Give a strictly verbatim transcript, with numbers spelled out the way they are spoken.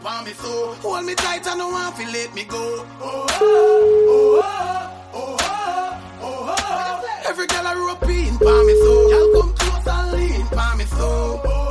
palm me so. Hold me tight and no one feel let me go. Oh, oh, oh, oh, oh, oh, oh. Every girl I rope in palm me so. Y'all come close and lean palm me so.